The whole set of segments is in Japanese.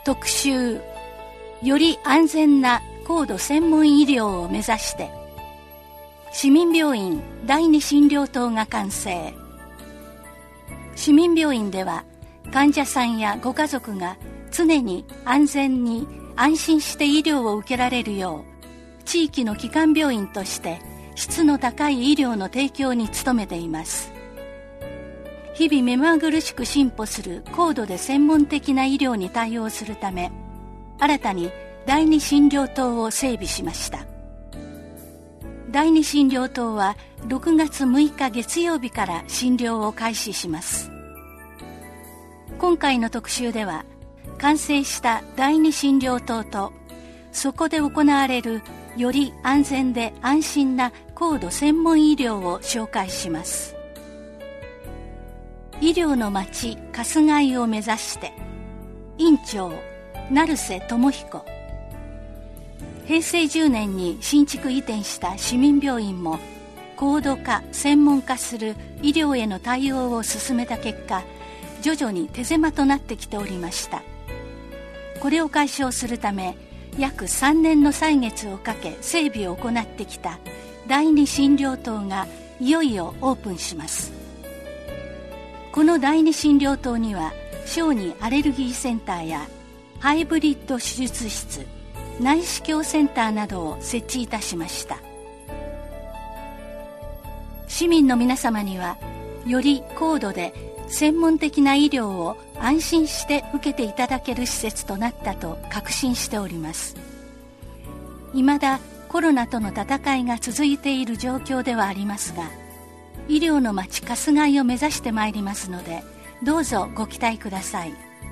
特集、より安全な高度専門医療を目指して、市民病院第二診療棟が完成。市民病院では患者さんやご家族が常に安全に安心して医療を受けられるよう、地域の基幹病院として質の高い医療の提供に努めています。日々目まぐるしく進歩する高度で専門的な医療に対応するため、新たに第二診療棟を整備しました。第二診療棟は6月6日月曜日から診療を開始します。今回の特集では、完成した第二診療棟と、そこで行われるより安全で安心な高度専門医療を紹介します。医療の街春日井を目指して、院長成瀬智彦。平成10年に新築移転した市民病院も高度化専門化する医療への対応を進めた結果、徐々に手狭となってきておりました。これを解消するため、約3年の歳月をかけ整備を行ってきた第二診療棟がいよいよオープンします。この第二診療棟には小児アレルギーセンターやハイブリッド手術室、内視鏡センターなどを設置いたしました。市民の皆様にはより高度で専門的な医療を安心して受けていただける施設となったと確信しております。未だコロナとの闘いが続いている状況ではありますが、医療の街春日井を目指してまいりますので、どうぞご期待ください。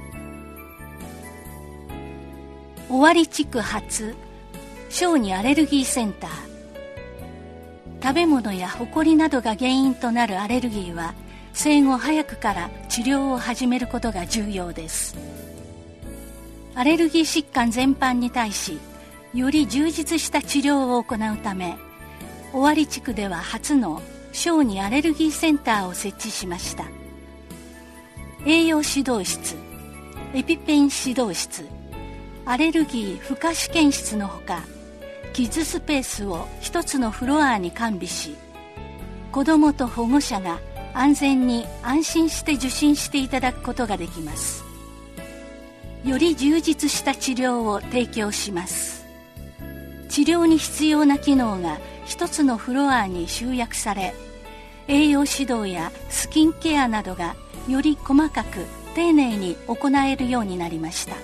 尾張地区初小児アレルギーセンター。食べ物やホコリなどが原因となるアレルギーは、生後早くから治療を始めることが重要です。アレルギー疾患全般に対し、より充実した治療を行うため、尾張地区では初の小児アレルギーセンターを設置しました。栄養指導室、エピペン指導室、アレルギー負荷試験室のほか、キッズスペースを一つのフロアに完備し、子どもと保護者が安全に安心して受診していただくことができます。より充実した治療を提供します。治療に必要な機能が一つのフロアに集約され、栄養指導やスキンケアなどがより細かく丁寧に行えるようになりました。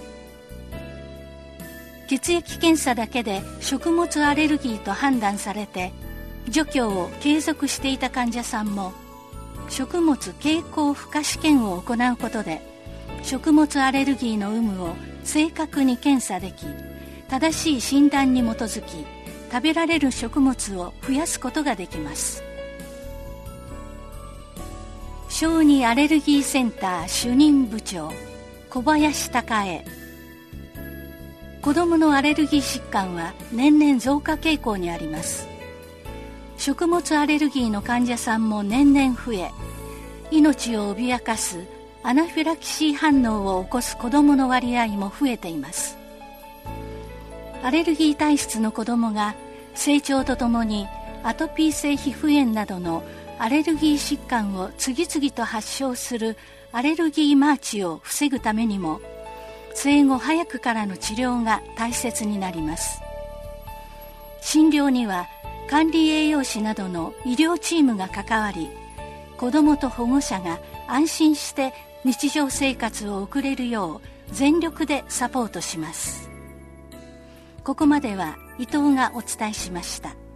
血液検査だけで食物アレルギーと判断されて除去を継続していた患者さんも、食物経口負荷試験を行うことで食物アレルギーの有無を正確に検査でき、正しい診断に基づき食べられる食物を増やすことができます。小児アレルギーセンター主任部長小林孝恵。子どものアレルギー疾患は年々増加傾向にあります。食物アレルギーの患者さんも年々増え、命を脅かすアナフィラキシー反応を起こす子どもの割合も増えています。アレルギー体質の子どもが成長とともにアトピー性皮膚炎などのアレルギー疾患を次々と発症するアレルギーマーチを防ぐためにも、生後早くからの治療が大切になります。診療には管理栄養士などの医療チームが関わり、子どもと保護者が安心して日常生活を送れるよう全力でサポートします。ここまでは伊藤がお伝えしました。